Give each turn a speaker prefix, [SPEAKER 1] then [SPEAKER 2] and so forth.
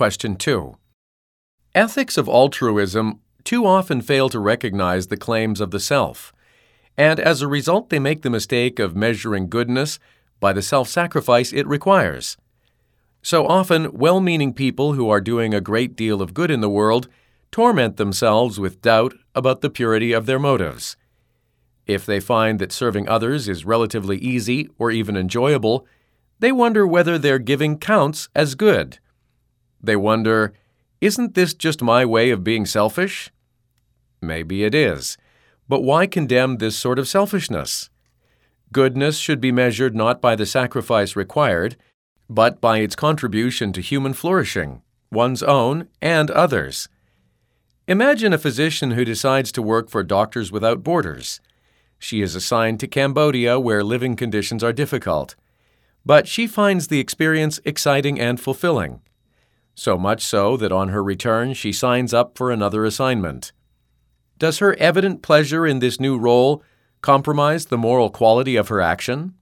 [SPEAKER 1] Question 2. Ethics of altruism too often fail to recognize the claims of the self, and as a result they make the mistake of measuring goodness by the self-sacrifice it requires. So often, well-meaning people who are doing a great deal of good in the world torment themselves with doubt about the purity of their motives. If they find that serving others is relatively easy or even enjoyable, they wonder whether their giving counts as good. They wonder, isn't this just my way of being selfish? Maybe it is, but why condemn this sort of selfishness? Goodness should be measured not by the sacrifice required, but by its contribution to human flourishing, one's own and others. Imagine a physician who decides to work for Doctors Without Borders. She is assigned to Cambodia where living conditions are difficult, but she finds the experience exciting and fulfilling. So much so that on her return she signs up for another assignment. Does her evident pleasure in this new role compromise the moral quality of her action?